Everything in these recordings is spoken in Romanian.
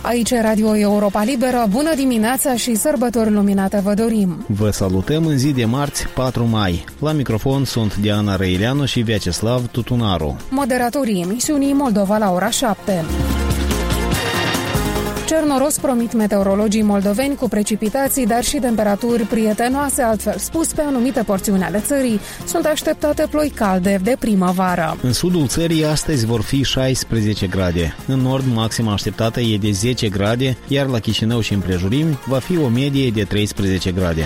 Aici e Radio Europa Liberă, bună dimineața și sărbători luminate vă dorim! Vă salutăm în zi de marți, 4 mai. La microfon sunt Diana Răileanu și Vyacheslav Tutunaru. Moderatorii emisiunii Moldova la ora 7. Cer noros promit meteorologii moldoveni cu precipitații, dar și temperaturi prietenoase, altfel spus, pe anumite porțiuni ale țării sunt așteptate ploi calde de primăvară. În sudul țării astăzi vor fi 16 grade. În nord maxima așteptată e de 10 grade, iar la Chișinău și împrejurimi va fi o medie de 13 grade.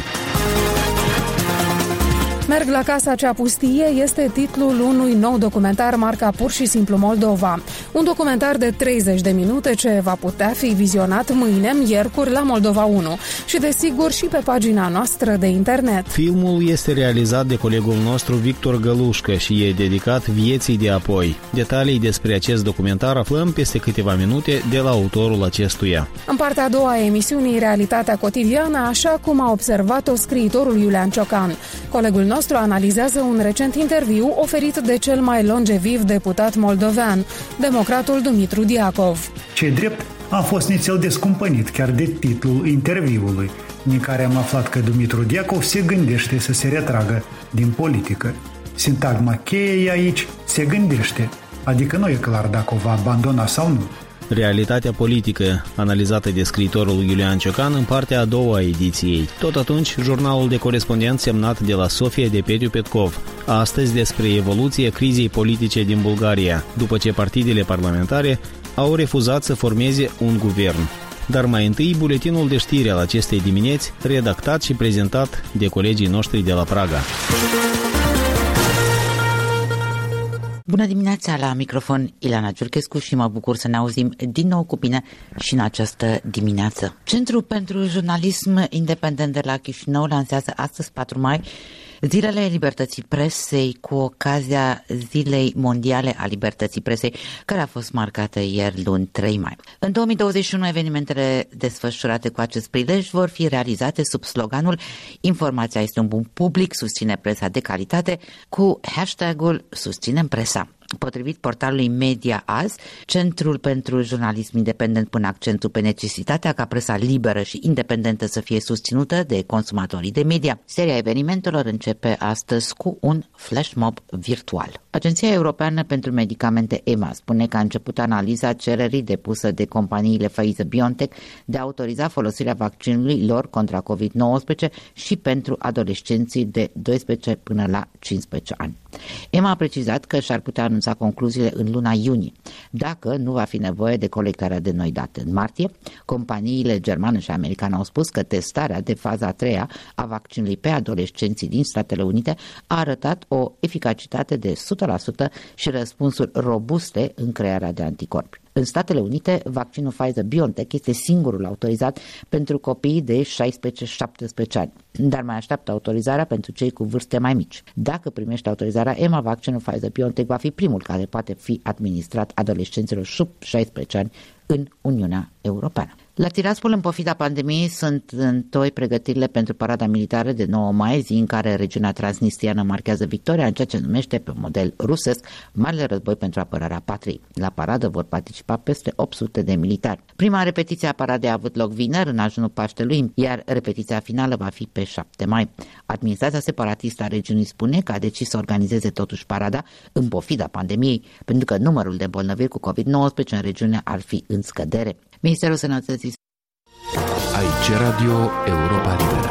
Merg la casa cea pustie este titlul unui nou documentar marca Pur și Simplu Moldova. Un documentar de 30 de minute ce va putea fi vizionat mâine, miercuri, la Moldova 1 și desigur și pe pagina noastră de internet. Filmul este realizat de colegul nostru Victor Gălușcă și e dedicat vieții de apoi. Detalii despre acest documentar aflăm peste câteva minute de la autorul acestuia. În partea a doua a emisiunii Realitatea cotidiană, așa cum a observat-o scriitorul Iulian Ciocan. Colegul nostru analizează un recent interviu oferit de cel mai longeviv deputat moldovean, democratul Dumitru Diacov. Ce drept, am fost nițel descumpănit chiar de titlul interviului, în care am aflat că Dumitru Diacov se gândește să se retragă din politică. Sintagma cheie e aici, se gândește, adică nu e clar dacă o va abandona sau nu. Realitatea politică, analizată de scriitorul Iulian Ciocan în partea a doua a ediției. Tot atunci, jurnalul de corespondent semnat de la Sofia de Petiu Petkov. Astăzi despre evoluția crizei politice din Bulgaria, după ce partidele parlamentare au refuzat să formeze un guvern. Dar mai întâi, buletinul de știri al acestei dimineți, redactat și prezentat de colegii noștri de la Praga. Bună dimineața, la microfon Ileana Giurchescu și mă bucur să ne auzim din nou cu bine și în această dimineață. Centrul pentru Jurnalism Independent de la Chișinău lansează astăzi, 4 mai, Zilele Libertății Presei cu ocazia Zilei Mondiale a Libertății Presei, care a fost marcată ieri, luni 3 mai. În 2021, evenimentele desfășurate cu acest prilej vor fi realizate sub sloganul Informația este un bun public, susține presa de calitate, cu hashtagul Susținem presa. Potrivit portalului Media Azi, Centrul pentru Jurnalism Independent pune accentul pe necesitatea ca presa liberă și independentă să fie susținută de consumatorii de media. Seria evenimentelor începe astăzi cu un flash mob virtual. Agenția Europeană pentru Medicamente EMA spune că a început analiza cererii depusă de companiile Pfizer-BioNTech de a autoriza folosirea vaccinului lor contra COVID-19 și pentru adolescenții de 12 până la 15 ani. EMA a precizat că și-ar putea anunța concluziile în luna iunie, dacă nu va fi nevoie de colectarea de noi date. În martie, companiile germane și americane au spus că testarea de faza a treia a vaccinului pe adolescenții din Statele Unite a arătat o eficacitate de 100% și răspunsuri robuste în crearea de anticorpi. În Statele Unite, vaccinul Pfizer-BioNTech este singurul autorizat pentru copiii de 16-17 ani, dar mai așteaptă autorizarea pentru cei cu vârste mai mici. Dacă primește autorizarea EMA, vaccinul Pfizer-BioNTech va fi primul care poate fi administrat adolescenților sub 16 ani în Uniunea Europeană. La Tiraspol, în pofida pandemiei, sunt întoi pregătirile pentru parada militară de 9 mai, zi în care regiunea transnistriană marchează victoria în ceea ce numește pe model rusesc Marele Război pentru apărarea patriei. La paradă vor participa peste 800 de militari. Prima repetiție a paradei a avut loc vineri, în ajunul Paștelui, iar repetiția finală va fi pe 7 mai. Administrația separatistă a regiunii spune că a decis să organizeze totuși parada în pofida pandemiei, pentru că numărul de îmbolnăviri cu COVID-19 în regiune ar fi în scădere. Ministerul Sănătății. Aici Radio Europa Liberă.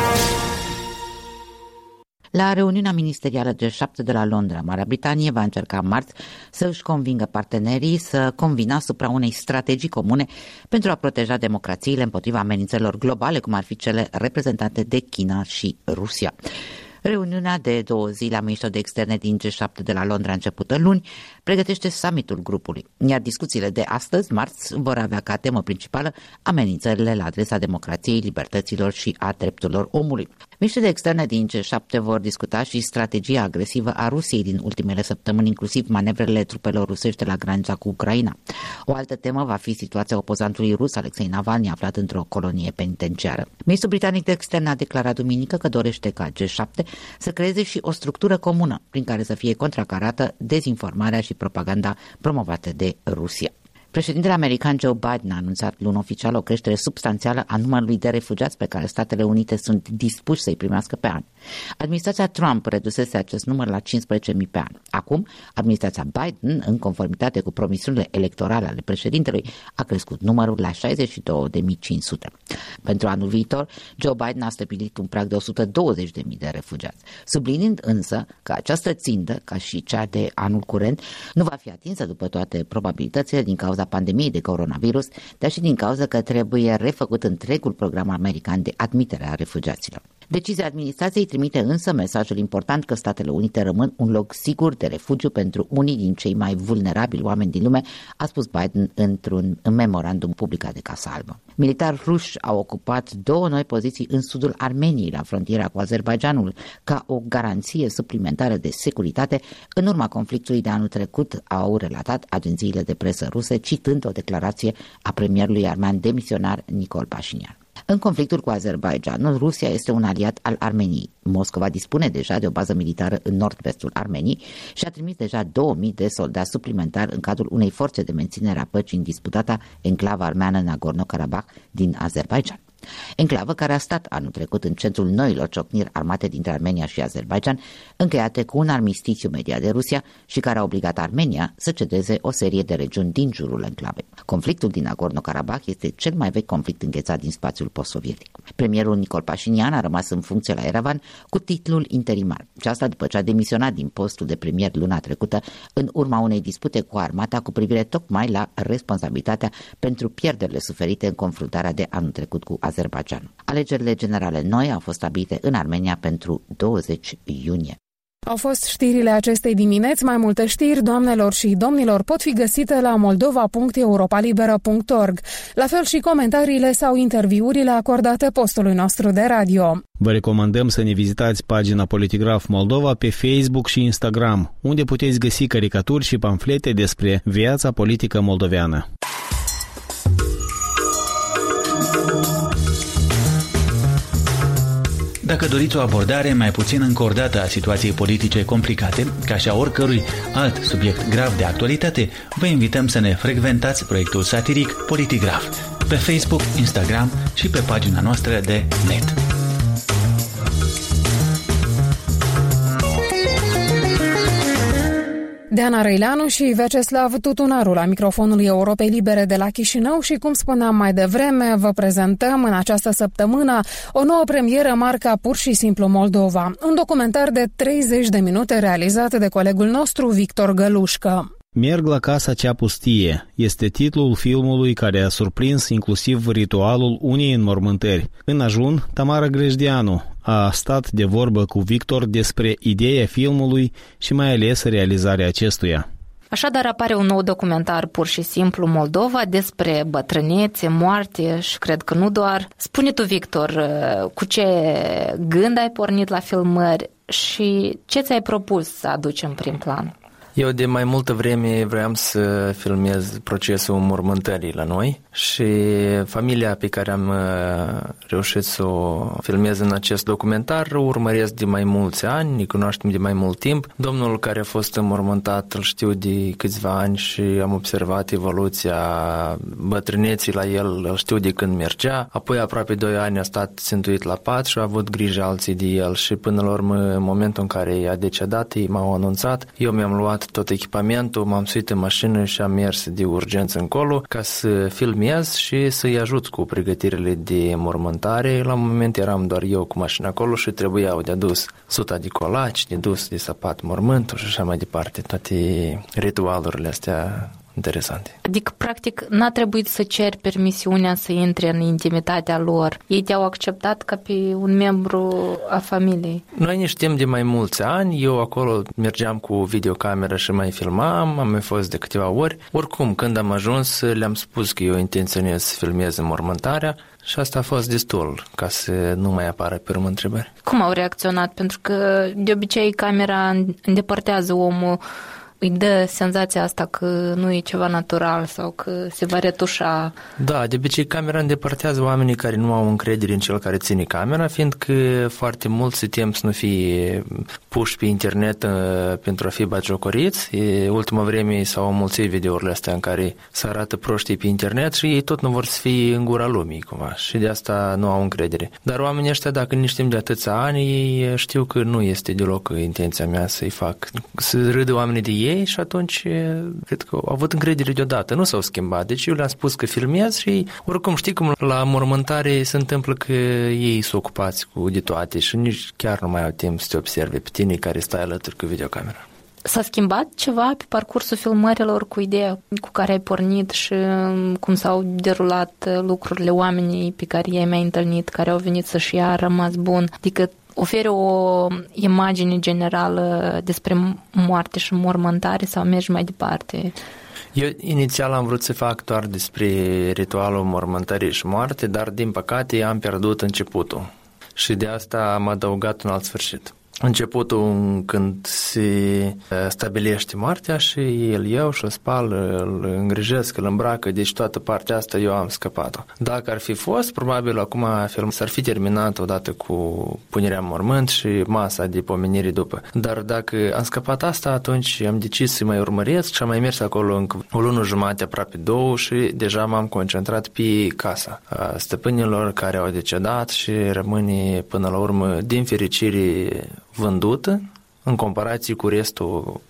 La reuniunea ministerială G7 de la Londra, Marea Britanie va încerca marți să își convingă partenerii să convină asupra unei strategii comune pentru a proteja democrațiile împotriva amenințărilor globale, cum ar fi cele reprezentate de China și Rusia. Reuniunea de 2 zile a ministrilor de externe din G7 de la Londra, începută luni, pregătește summitul grupului, iar discuțiile de astăzi, marți, vor avea ca temă principală amenințările la adresa democrației, libertăților și a drepturilor omului. Miniștrii de externe din G7 vor discuta și strategia agresivă a Rusiei din ultimele săptămâni, inclusiv manevrele trupelor rusești la granița cu Ucraina. O altă temă va fi situația opozantului rus Alexei Navalny, aflat într-o colonie penitenciară. Ministrul britanic de externe a declarat duminică că dorește ca G7 să creeze și o structură comună prin care să fie contracarată dezinformarea și propaganda promovate de Rusia. Președintele american Joe Biden a anunțat luni oficial o creștere substanțială a numărului de refugiați pe care Statele Unite sunt dispuși să-i primească pe an. Administrația Trump redusese acest număr la 15.000 pe an. Acum, administrația Biden, în conformitate cu promisiunile electorale ale președintelui, a crescut numărul la 62.500. Pentru anul viitor, Joe Biden a stabilit un prag de 120.000 de refugiați, subliniind însă că această țintă, ca și cea de anul curent, nu va fi atinsă după toate probabilitățile din cauza pandemiei de coronavirus, dar și din cauza că trebuie refăcut întregul program american de admitere a refugiaților. Decizia administrației trimite însă mesajul important că Statele Unite rămân un loc sigur de refugiu pentru unii din cei mai vulnerabili oameni din lume, a spus Biden într-un memorandum publicat de Casa Albă. Militari ruși au ocupat 2 noi poziții în sudul Armeniei, la frontiera cu Azerbaidjanul, ca o garanție suplimentară de securitate în urma conflictului de anul trecut, au relatat agențiile de presă ruse, citând o declarație a premierului armean demisionar Nicol Pașinian. În conflictul cu Azerbaidjanul, Rusia este un aliat al Armeniei. Moscova dispune deja de o bază militară în nord-vestul Armeniei și a trimis deja 2000 de soldați suplimentari în cadrul unei forțe de menținere a păcii în disputata enclavă armeană Nagorno-Karabakh din Azerbaidjan. Enclavă care a stat anul trecut în centrul noilor ciocniri armate dintre Armenia și Azerbaidjan, încheiate cu un armistițiu mediat de Rusia și care a obligat Armenia să cedeze o serie de regiuni din jurul enclavei. Conflictul din Nagorno-Karabakh este cel mai vechi conflict înghețat din spațiul post-sovietic. Premierul Nicol Pașinian a rămas în funcție la Yerevan cu titlul interimar, și asta după ce a demisionat din postul de premier luna trecută în urma unei dispute cu armata cu privire tocmai la responsabilitatea pentru pierderile suferite în confruntarea de anul trecut cu Azerbaidjan. Alegerile generale noi au fost stabilite în Armenia pentru 20 iunie. Au fost știrile acestei dimineți. Mai multe știri, doamnelor și domnilor, pot fi găsite la moldova.europalibera.org. La fel și comentariile sau interviurile acordate postului nostru de radio. Vă recomandăm să ne vizitați pagina Politigraf Moldova pe Facebook și Instagram, unde puteți găsi caricaturi și pamflete despre viața politică moldoveană. Dacă doriți o abordare mai puțin încordată a situației politice complicate, ca și a oricărui alt subiect grav de actualitate, vă invităm să ne frecventați proiectul satiric Politigraf pe Facebook, Instagram și pe pagina noastră de net. Diana Răileanu și Vyacheslav Tutunaru la microfonul Europei Libere de la Chișinău și, cum spuneam mai devreme, vă prezentăm în această săptămână o nouă premieră marca Pur și Simplu Moldova, un documentar de 30 de minute realizat de colegul nostru Victor Gălușcă. Merg la casa cea pustie este titlul filmului care a surprins inclusiv ritualul unei înmormântări. În ajun, Tamara Grejdeanu a stat de vorbă cu Victor despre ideea filmului și mai ales realizarea acestuia. Așadar apare un nou documentar Pur și Simplu Moldova despre bătrânețe, moarte și cred că nu doar. Spune tu, Victor, cu ce gând ai pornit la filmări și ce ți-ai propus să aduci în prim plan? Eu de mai multă vreme vreau să filmez procesul înmormântării la noi și familia pe care am reușit să o filmez în acest documentar o urmăresc de mai mulți ani, ne cunoaștem de mai mult timp. Domnul care a fost înmormântat îl știu de câțiva ani și am observat evoluția bătrâneții la el, îl știu de când mergea, apoi aproape 2 ani a stat țintuit la pat și a avut grijă alții de el și până la urmă, în momentul în care a decedat, ei m-au anunțat, eu mi-am luat tot echipamentul, m-am suit în mașină și am mers de urgență încolo ca să filmez și să-i ajut cu pregătirile de mormântare. La un moment eram doar eu cu mașina acolo și trebuiau de adus suta de colaci, de dus de săpat mormântul și așa mai departe, toate ritualurile astea interesante. Adică, practic, n-a trebuit să ceri permisiunea să intre în intimitatea lor. Ei te-au acceptat ca pe un membru a familiei. Noi ne știm de mai mulți ani. Eu acolo mergeam cu videocameră și mai filmam. Am mai fost de câteva ori. Oricum, când am ajuns, le-am spus că eu intenționez să filmez înmormântarea și asta a fost destul ca să nu mai apară pe urmă întrebări. Cum au reacționat? Pentru că, de obicei, camera îndepărtează omul îi dă senzația asta că nu e ceva natural sau că se va retușa. Da, de obicei camera îndepărtează oamenii care nu au încredere în cel care ține camera, fiindcă foarte mult se tem să nu fie puși pe internet pentru a fi batjocoriți. Ultima vreme s-au înmulțit videourile astea în care se arată proștii pe internet și ei tot nu vor să fie în gura lumii, cumva, și de asta nu au încredere. Dar oamenii ăștia, dacă nici timp de atâția ani, ei știu că nu este deloc intenția mea să-i fac, să râdă oamenii de ei și atunci cred că au avut încredere deodată, nu s-au schimbat. Deci eu le-am spus că filmez și oricum știi cum la mormântare se întâmplă că ei sunt ocupați de toate și nici chiar nu mai au timp să te observe pe tine care stai alături cu videocamera. S-a schimbat ceva pe parcursul filmărilor cu ideea cu care ai pornit și cum s-au derulat lucrurile, oamenii pe care i-ai mai întâlnit, care au venit să-și ia, a rămas bun? Adică oferi o imagine generală despre moarte și mormântare sau mergi mai departe? Eu inițial am vrut să fac doar despre ritualul mormântării și moarte, dar din păcate am pierdut începutul și de asta am adăugat un alt sfârșit. Începutul când se stabilește moartea și el iau și o spal, îl îngrijesc, îl îmbracă, deci toată partea asta eu am scăpat-o. Dacă ar fi fost, probabil acum filmul s-ar fi terminat odată cu punerea în mormânt și masa de pomenire după. Dar dacă am scăpat asta, atunci am decis să mai urmăresc și am mai mers acolo încă o lună jumate, aproape 2 și deja m-am concentrat pe casa stăpânilor care au decedat și rămâne până la urmă, din fericire, vândută în comparație cu restul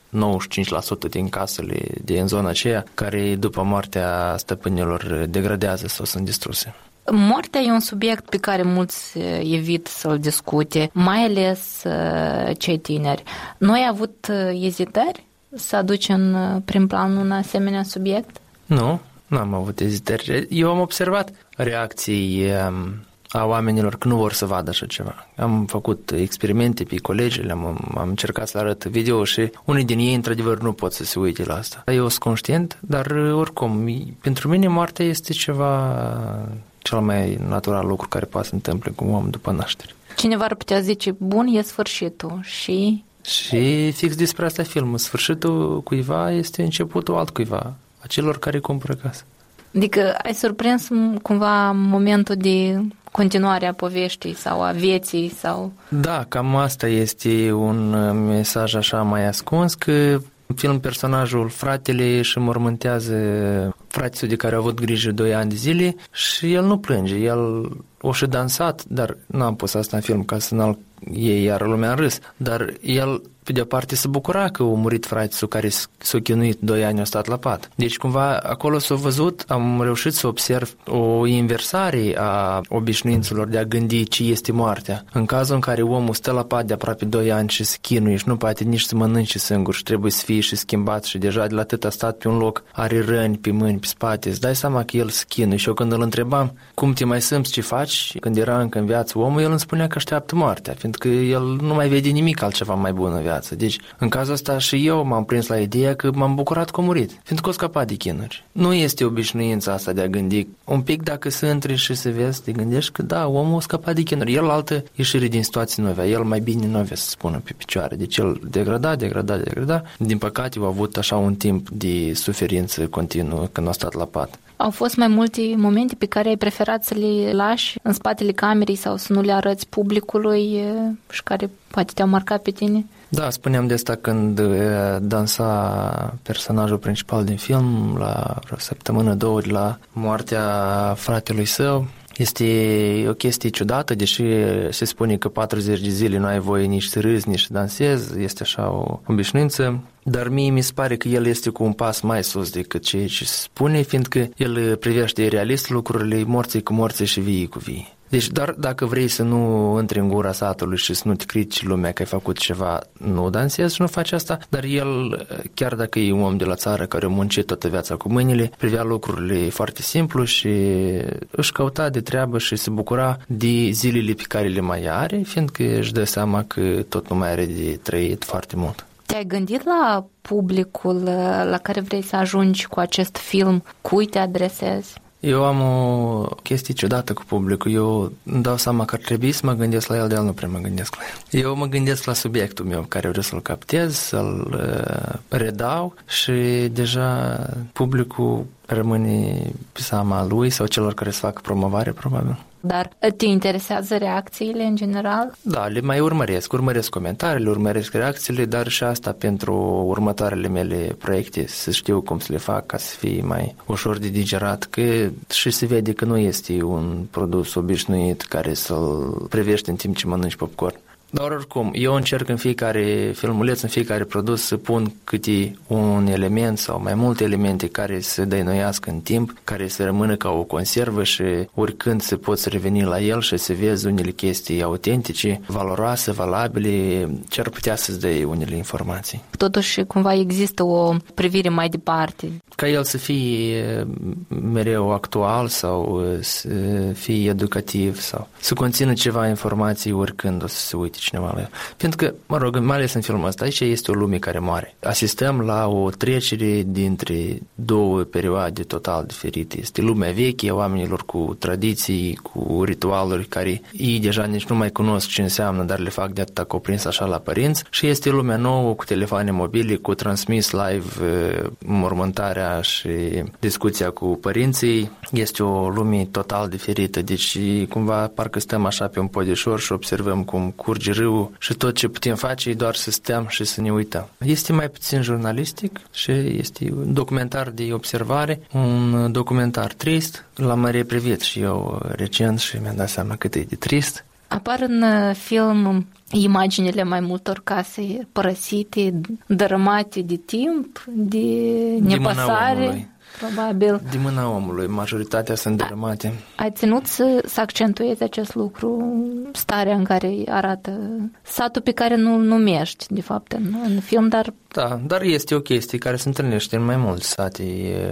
95% din casele din zona aceea care după moartea stăpânilor degradează sau sunt distruse. Moartea e un subiect pe care mulți evit să-l discute, mai ales cei tineri. Noi ai avut ezitări să aduci în prim plan un asemenea subiect? Nu, n-am avut ezitări. Eu am observat reacții a oamenilor că nu vor să vadă așa ceva. Am făcut experimente pe colegi, am încercat să arăt video și unii din ei, într-adevăr, nu pot să se uite la asta. Eu sunt conștient, dar oricum, pentru mine moartea este ceva cel mai natural lucru care poate să întâmple cu un om după naștere. Cineva ar putea zice, bun, e sfârșitul și... Și fix despre asta filmul. Sfârșitul cuiva este începutul altcuiva, a celor care cumpără casă. Adică ai surprins cumva momentul de continuare a poveștii sau a vieții sau... Da, cam asta este un mesaj așa mai ascuns, că în film personajul fratele își înmormântează frații de care a avut grijă 2 ani de zile și el nu plânge, el o și dansat, dar n-am pus asta în film ca să n-al iei iar lumea în râs, dar el pe de-o parte se bucura că au murit frații care s-au chinuit 2 ani, au stat la pat. Deci cumva acolo s-a văzut, am reușit să observ o inversare a obișnuințelor de a gândi ce este moartea. În cazul în care omul stă la pat de aproape 2 ani și se chinuie și nu poate nici să mănânce singur și trebuie să fie și schimbat și deja de la atât a stat pe un loc, are răni pe mâini, pe spate, îți dai seama că el se chinuie. Și eu când îl întrebam cum te mai simți, ce faci, când era încă în viață omul, el îmi spunea că așteaptă moartea, fiindcă el nu mai vede nimic altceva mai bun în viață. Deci, în cazul ăsta și eu m-am prins la ideea că m-am bucurat că a murit, fiindcă o scăpat de chinuri. Nu este obișnuința asta de a gândi. Un pic dacă se intri și se vezi, te gândești că da, omul a scăpat de chinuri. El altă ieșire din situații noi, el mai bine nu avea să spună pe picioare. Deci el degrada. Din păcate a avut așa un timp de suferință continuă când a stat la pat. Au fost mai multe momente pe care ai preferat să le lași în spatele camerei sau să nu le arăți publicului și care poate te-au marcat pe tine? Da, spuneam de asta când dansa personajul principal din film la vreo săptămână, 2 de la moartea fratelui său. Este o chestie ciudată, deși se spune că 40 de zile nu ai voie nici să râzi, nici să dansezi, este așa o obișnuință, dar mie mi se pare că el este cu un pas mai sus decât ceea ce se spune, fiindcă el privește realist lucrurile, morții cu morții și vii cu vii. Deci, dar dacă vrei să nu intri în gura satului și să nu te critici lumea că ai făcut ceva, nu dansezi și nu faci asta, dar el, chiar dacă e un om de la țară care a muncit toată viața cu mâinile, privea lucrurile foarte simplu și își căuta de treabă și se bucura de zilele pe care le mai are, fiindcă își dă seama că tot nu mai are de trăit foarte mult. Te-ai gândit la publicul la care vrei să ajungi cu acest film? Cui te adresezi? Eu am o chestie ciudată cu publicul. Eu îmi dau seama că ar trebui să mă gândesc la el, de el nu prea mă gândesc la el. Eu mă gândesc la subiectul meu, care vreau să-l captez, să-l redau și deja publicul rămâne pe seama lui sau celor care să facă promovare, probabil. Dar te interesează reacțiile în general? Da, le mai urmăresc comentariile, urmăresc reacțiile, dar și asta pentru următoarele mele proiecte, să știu cum să le fac ca să fie mai ușor de digerat, că și se vede că nu este un produs obișnuit care să-l privești în timp ce mănânci popcorn. Dar oricum, eu încerc în fiecare filmuleț, în fiecare produs să pun câte un element sau mai multe elemente care să dăinuiască în timp, care să rămână ca o conservă și oricând se poți reveni la el și să vezi unele chestii autentice, valoroase, valabile, ce ar putea să-ți dea unele informații. Totuși, cumva există o privire mai departe. Ca el să fie mereu actual sau să fie educativ sau să conțină ceva informații oricând o să se uite cineva la el. Pentru că, mă rog, mai ales în filmul ăsta, aici este o lume care moare. Asistăm la o trecere dintre două perioade total diferite. Este lumea veche a oamenilor cu tradiții, cu ritualuri care ei deja nici nu mai cunosc ce înseamnă, dar le fac de atâta coprins așa la părinți, și este lumea nouă cu telefoane mobile, cu transmis live mormântarea și discuția cu părinții. Este o lume total diferită, deci cumva parcă stăm așa pe un podișor și observăm cum curge râul și tot ce putem face e doar să stăm și să ne uităm. Este mai puțin jurnalistic și este un documentar de observare, un documentar trist. L-am mai reprivit și eu recent și mi-am dat seama cât e de trist. Apar în film imaginile mai multor case părăsite, dărâmate de timp, de nepăsare, probabil. De mâna omului, majoritatea sunt dărâmate. Ai ținut să accentuezi acest lucru, starea în care arată satul pe care nu-l numești, de fapt, în film, dar... Da, dar este o chestie care se întâlnește în mai mulți sate,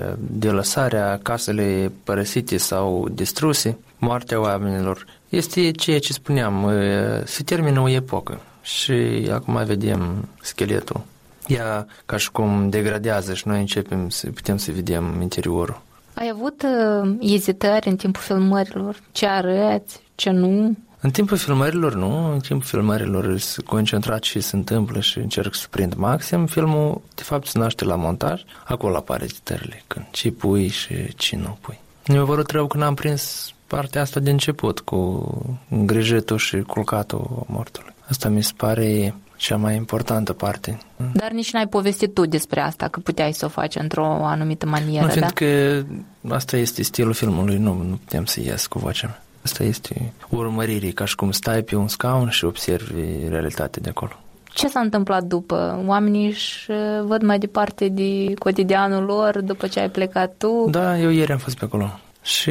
de lăsarea, casele părăsite sau distruse, moartea oamenilor. Este ceea ce spuneam, se termină o epocă și acum vedem scheletul. Ea ca și cum degradează și noi putem să vedem interiorul. Ai avut ezitări în timpul filmărilor? Ce arăți, ce nu? În timpul filmărilor nu, în timpul filmărilor sunt concentrat și se întâmplă și încerc să prind maxim. Filmul de fapt se naște la montaj, acolo apare ezitările, când ce pui și ce nu pui. Mi-a părut rău când am prins partea asta de început, cu îngrijitul și culcatul mortului. Asta mi se pare cea mai importantă parte. Dar nici n-ai povestit tu despre asta, că puteai să o faci într-o anumită manieră, nu, fiindcă asta este stilul filmului, nu putem să ies cu vocea mea. Asta este urmărire, ca și cum stai pe un scaun și observi realitatea de acolo. Ce s-a întâmplat după? Oamenii își văd mai departe de cotidianul lor după ce ai plecat tu? Da, eu ieri am fost pe acolo. Și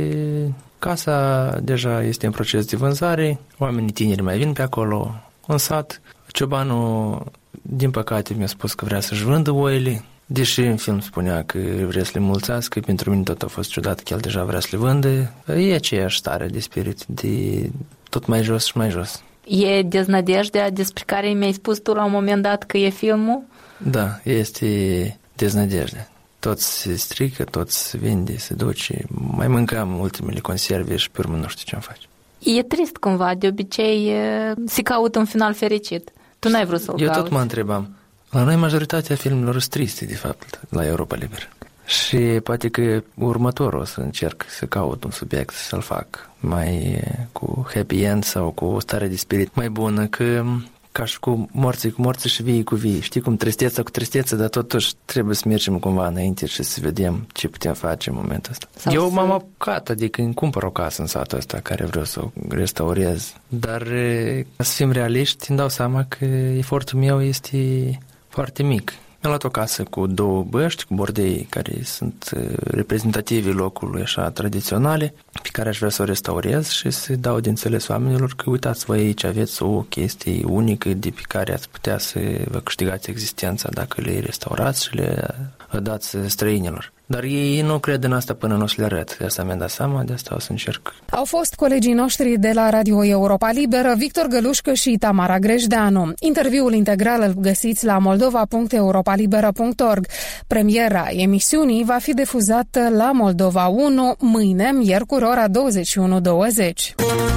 casa deja este în proces de vânzare, oamenii tineri mai vin pe acolo, în sat. Ciobanul, din păcate, mi-a spus că vrea să-și vândă oile, deși în film spunea că vrea să le mulțească, pentru mine tot a fost ciudat că el deja vrea să le vândă. E aceeași stare de spirit, de tot mai jos și mai jos. E deznădejdea despre care mi-ai spus tu la un moment dat că e filmul? Da, este deznădejdea. Toți se strică, toți se vinde, se duce. Mai mâncam ultimele conserve și pe urmă nu știu ce-am face. E trist cumva, de obicei se caută un final fericit. Tu n-ai vrut să-l cauți. Eu tot mă întrebam. La noi majoritatea filmelor sunt triste, de fapt, la Europa Liberă. Și poate că următorul o să încerc să caut un subiect, să-l fac mai cu happy end sau cu o stare de spirit mai bună, că ca și cu morții și vii cu vii. Știi cum, tristețea cu tristețe, dar totuși trebuie să mergem cumva înainte și să vedem ce putem face în momentul ăsta. Eu m-am apucat, adică îmi cumpăr o casă în satul ăsta care vreau să o restaurez. Dar să fim realiști, îmi dau seama că efortul meu este foarte mic. Mi-am luat o casă cu 2 băști, cu bordei care sunt reprezentativi locului așa tradiționale, pe care aș vrea să o restaurez și să dau de înțeles oamenilor că uitați voi aici aveți o chestie unică de pe care ați putea să vă câștigați existența dacă le restaurați și le dați străinilor. Dar ei nu cred în asta până nu și le arăt. De asta mi-am dat seama, de asta o să încerc. Au fost colegii noștri de la Radio Europa Liberă, Victor Gălușcă și Tamara Grejdeanu. Interviul integral îl găsiți la moldova.europalibera.org. Premiera emisiunii va fi difuzată la Moldova 1 mâine, miercuri, ora 21:20.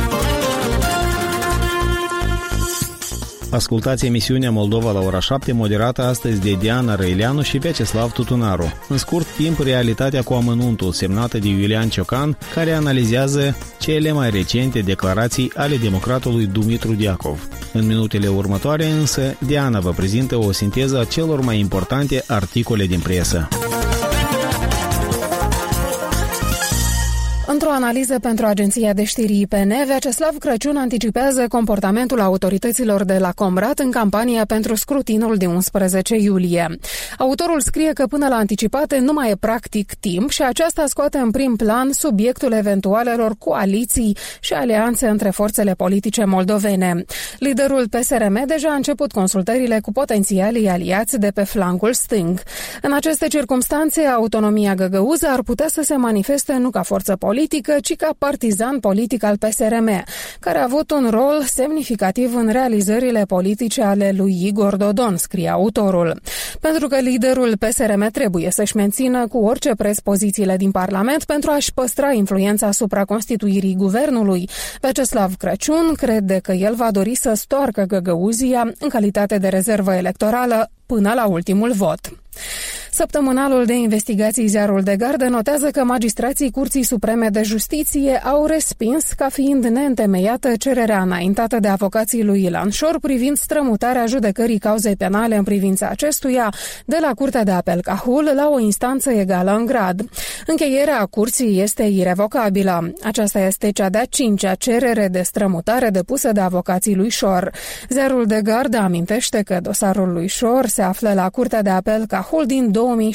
Ascultați emisiunea Moldova la ora 7, moderată astăzi de Diana Răileanu și Vyacheslav Tutunaru. În scurt timp, realitatea cu amănuntul, semnată de Iulian Ciocan, care analizează cele mai recente declarații ale democratului Dumitru Diacov. În minutele următoare, însă, Diana vă prezintă o sinteză a celor mai importante articole din presă. Într-o analiză pentru agenția de știri IPN, Vyacheslav Crăciun anticipează comportamentul autorităților de la Comrat în campania pentru scrutinul de 11 iulie. Autorul scrie că până la anticipate nu mai e practic timp și aceasta scoate în prim plan subiectul eventualelor coaliții și alianțe între forțele politice moldovene. Liderul PSRM deja a început consultările cu potențialii aliați de pe flancul stâng. În aceste circumstanțe, autonomia găgăuză ar putea să se manifeste nu ca forță politică, ci ca partizan politic al PSRM, care a avut un rol semnificativ în realizările politice ale lui Igor Dodon, scrie autorul. Pentru că liderul PSRM trebuie să-și mențină cu orice preț pozițiile din Parlament pentru a-și păstra influența asupra constituirii guvernului, Vyacheslav Crăciun crede că el va dori să stoarcă Găgăuzia în calitate de rezervă electorală până la ultimul vot. Săptămânalul de investigații Ziarul de Gardă notează că magistrații Curții Supreme de Justiție au respins ca fiind neîntemeiată cererea înaintată de avocații lui Ilan Șor privind strămutarea judecării cauzei penale în privința acestuia de la Curtea de Apel Cahul la o instanță egală în grad. Încheierea curții este irevocabilă. Aceasta este cea de-a 5-a cerere de strămutare depusă de avocații lui Șor. Ziarul de Gardă amintește că dosarul lui Șor se află la Curtea de Apel Cahul din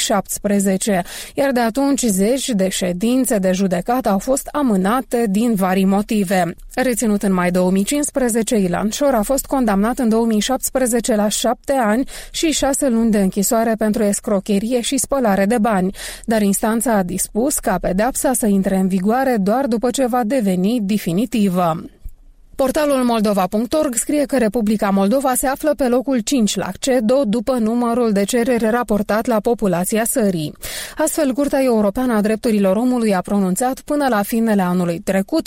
2017, iar de atunci zeci de ședințe de judecată au fost amânate din vari motive. Reținut în mai 2015, Ilan Șor a fost condamnat în 2017 la 7 ani și 6 luni de închisoare pentru escrocherie și spălare de bani, dar instanța a dispus ca pedeapsa să intre în vigoare doar după ce va deveni definitivă. Portalul Moldova.org scrie că Republica Moldova se află pe locul 5 la CEDO după numărul de cereri raportat la populația țării. Astfel, Curtea Europeană a Drepturilor Omului a pronunțat până la finele anului trecut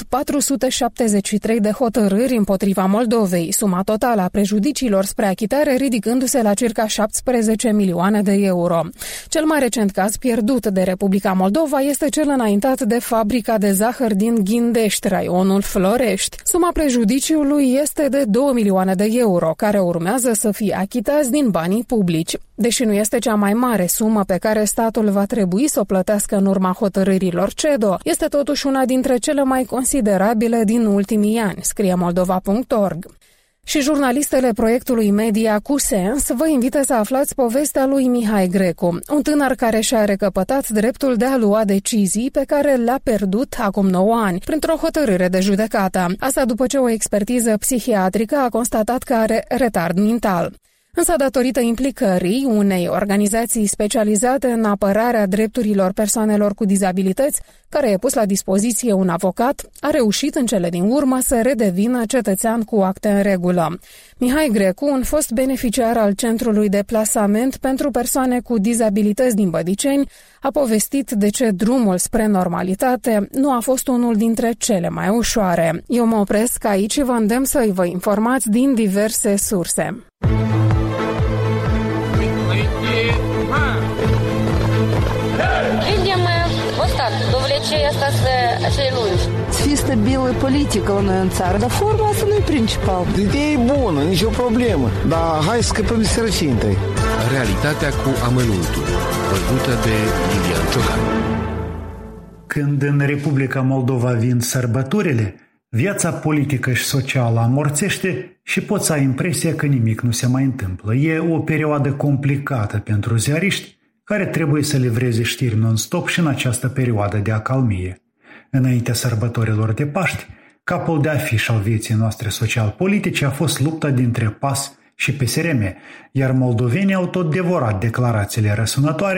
473 de hotărâri împotriva Moldovei, suma totală a prejudiciilor spre achitare ridicându-se la circa 17 milioane de euro. Cel mai recent caz pierdut de Republica Moldova este cel înaintat de fabrica de zahăr din Ghindești, raionul Florești. Suma prejudiciului este de 2 milioane de euro, care urmează să fie achitați din banii publici. Deși nu este cea mai mare sumă pe care statul va trebui să o plătească în urma hotărârilor CEDO, este totuși una dintre cele mai considerabile din ultimii ani, scrie Moldova.org. Și jurnalistele proiectului Media cu Sens vă invită să aflați povestea lui Mihai Grecu, un tânăr care și-a recăpătat dreptul de a lua decizii pe care le-a pierdut acum 9 ani, printr-o hotărâre de judecată. Asta după ce o expertiză psihiatrică a constatat că are retard mental. Însă, datorită implicării unei organizații specializate în apărarea drepturilor persoanelor cu dizabilități, care i-a pus la dispoziție un avocat, a reușit în cele din urmă să redevină cetățean cu acte în regulă. Mihai Grecu, un fost beneficiar al Centrului de Plasament pentru Persoane cu Dizabilități din Bădiceni, a povestit de ce drumul spre normalitate nu a fost unul dintre cele mai ușoare. Eu mă opresc aici și vă îndemn să vă informați din diverse surse. Să fie stabilă politică la noi în țară, dar forma asta nu e principal. Ideea e bună, nicio problemă, dar hai să scăpăm de sărăcie întâi. Realitatea cu amănuntul, văzută de Iulian Ciocan. Când în Republica Moldova vin sărbătorile, viața politică și socială amorțește și poți să ai impresia că nimic nu se mai întâmplă. E o perioadă complicată pentru ziariști care trebuie să livreze știri non-stop și în această perioadă de acalmie. Înaintea sărbătorilor de Paști, capul de afiș al vieții noastre social-politice a fost lupta dintre PAS și PSRM, iar moldovenii au tot devorat declarațiile răsunătoare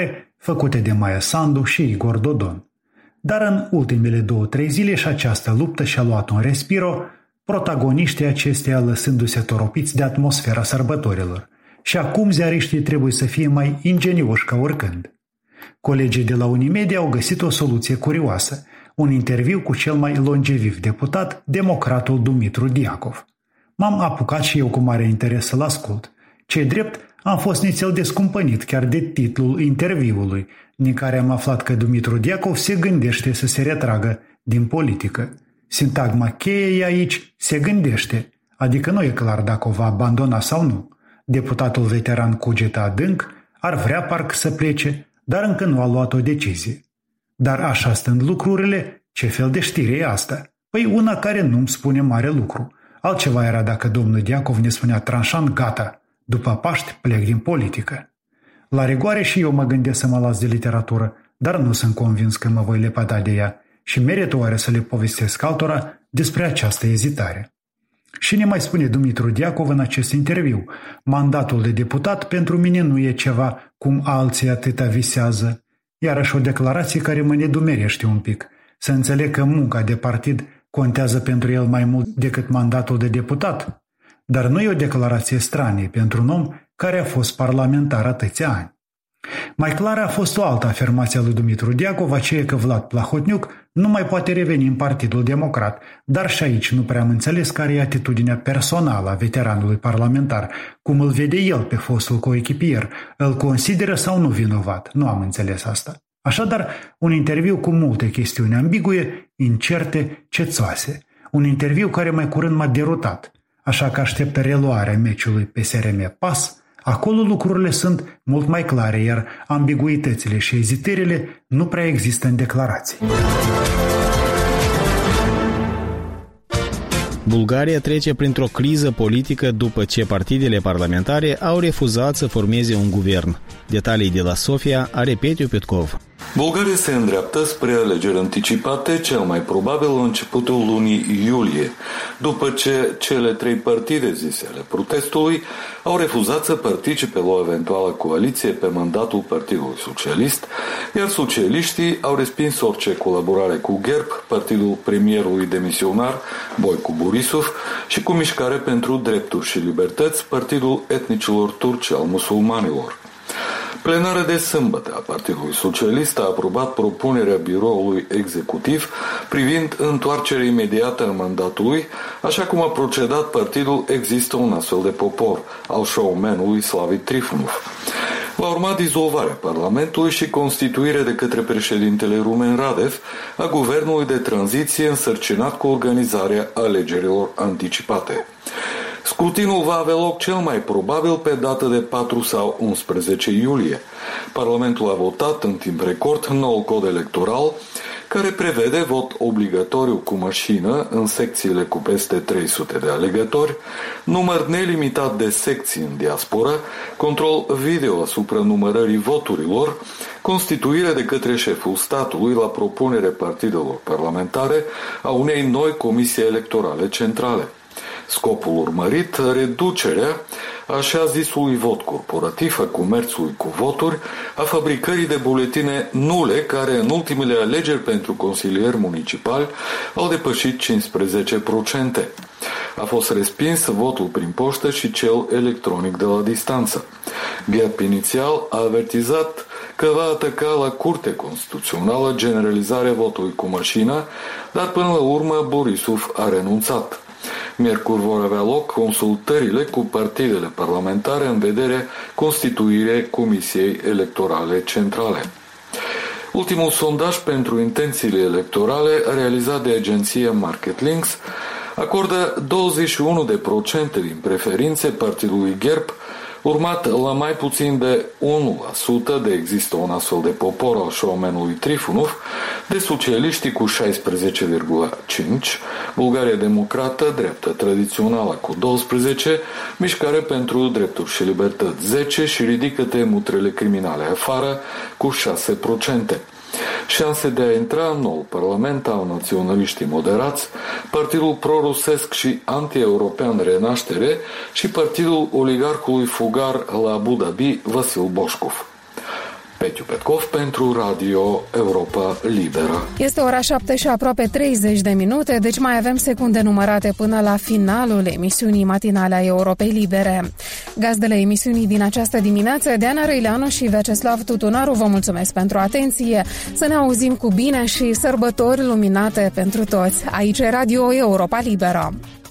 făcute de Maia Sandu și Igor Dodon. Dar în ultimele 2-3 zile și această luptă și-a luat un respiro, protagoniștii acesteia lăsându-se toropiți de atmosfera sărbătorilor. Și acum ziariștii trebuie să fie mai ingenioși ca oricând. Colegii de la Unimedia au găsit o soluție curioasă, un interviu cu cel mai longeviv deputat, democratul Dumitru Diacov. M-am apucat și eu cu mare interes să-l ascult. Ce-i drept, am fost nițel descumpănit chiar de titlul interviului, din care am aflat că Dumitru Diacov se gândește să se retragă din politică. Sintagma cheie e aici, se gândește, adică nu e clar dacă o va abandona sau nu. Deputatul veteran cugetă adânc, ar vrea parcă să plece, dar încă nu a luat o decizie. Dar așa stând lucrurile, ce fel de știre e asta? Păi una care nu-mi spune mare lucru. Altceva era dacă domnul Diacov ne spunea tranșant, gata, după Paști plec din politică. La rigoare și eu mă gândesc să mă las de literatură, dar nu sunt convins că mă voi lepăda de ea și merită oare să le povestesc altora despre această ezitare. Și ne mai spune Dumitru Diacov în acest interviu, mandatul de deputat pentru mine nu e ceva cum alții atâta visează. Iarăși o declarație care mă nedumerește un pic. Să înțeleg că munca de partid contează pentru el mai mult decât mandatul de deputat. Dar nu e o declarație stranie pentru un om care a fost parlamentar atâția ani. Mai clară a fost o altă afirmație a lui Dumitru Diacov, aceea că Vlad Plahotniuc nu mai poate reveni în Partidul Democrat, dar și aici nu prea am înțeles care e atitudinea personală a veteranului parlamentar, cum îl vede el pe fostul coechipier, îl consideră sau nu vinovat, nu am înțeles asta. Așadar, un interviu cu multe chestiuni ambigue, incerte, cețoase, un interviu care mai curând m-a derutat, așa că aștept reluarea meciului PSRM-PAS. Acolo lucrurile sunt mult mai clare, iar ambiguitățile și ezitările nu prea există în declarații. Bulgaria trece printr-o criză politică după ce partidele parlamentare au refuzat să formeze un guvern. Detalii de la Sofia are Petiu Petkov. Bulgaria se îndreaptă spre alegeri anticipate, cel mai probabil la începutul lunii iulie, după ce cele 3 partide zise ale protestului au refuzat să participe la o eventuală coaliție pe mandatul Partidului Socialist, iar socialiștii au respins orice colaborare cu GERB, partidul premierului demisionar Boicu Borisov, și cu Mișcare pentru Drepturi și Libertăți, partidul etnicilor turci al musulmanilor. Plenarea de sâmbătă a Partidului Socialist a aprobat propunerea biroului executiv privind întoarcerea imediată a mandatului, așa cum a procedat partidul Există un astfel de popor, al showmanului Slavi Trifonov. Va urma dizolvarea Parlamentului și constituirea de către președintele Rumen Radev a guvernului de tranziție însărcinat cu organizarea alegerilor anticipate. Scrutinul va avea loc cel mai probabil pe dată de 4 sau 11 iulie. Parlamentul a votat în timp record noul cod electoral, care prevede vot obligatoriu cu mașină în secțiile cu peste 300 de alegători, număr nelimitat de secții în diaspora, control video asupra numărării voturilor, constituire de către șeful statului la propunere partidelor parlamentare a unei noi comisii electorale centrale. Scopul urmărit, reducerea așa zisului vot corporativ, a comerțului cu voturi, a fabricării de buletine nule, care în ultimele alegeri pentru consilieri municipali au depășit 15%. A fost respins votul prin poștă și cel electronic de la distanță. GERB inițial a avertizat că va ataca la Curte Constituțională generalizarea votului cu mașina, dar până la urmă Borisov a renunțat. Miercuri vor avea loc consultările cu partidele parlamentare în vederea constituirii Comisiei Electorale Centrale. Ultimul sondaj pentru intențiile electorale, realizat de agenția MarketLinks, acordă 21% din preferințe partidului GERB, urmat la mai puțin de 1% de Există un astfel de popor al showmanului Trifonov, de socialiștii cu 16,5%, Bulgaria Democrată, dreaptă tradițională cu 12%, Mișcare pentru Drepturi și Libertăți 10% și Ridică-te mutrele criminale afară cu 6%. Șanse de a intra în nou parlament au naționaliștii moderați, Partidul pro-rusesc și anti-european Renaștere și Partidul oligarhului fugar la Abu Dhabi Vasil Boșcov. Petiu Petkov pentru Radio Europa Liberă. Este ora 7 și aproape 30 de minute, deci mai avem secunde numărate până la finalul emisiunii matinale a Europei Libere. Gazdele emisiunii din această dimineață, Diana Răileanu și Vyacheslav Tutunaru, vă mulțumesc pentru atenție. Să ne auzim cu bine și sărbători luminate pentru toți. Aici e Radio Europa Liberă.